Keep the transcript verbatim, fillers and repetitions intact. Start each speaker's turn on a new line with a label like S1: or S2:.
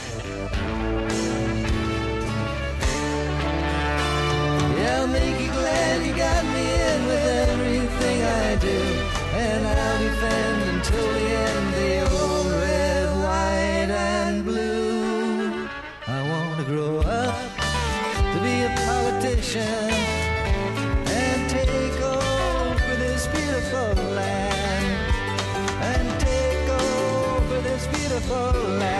S1: Yeah, I'll make you glad you got me in with everything I do, and I'll defend until the end the old red, white, and blue. I want to grow up to be a politician and take over this beautiful land, and take over this beautiful land.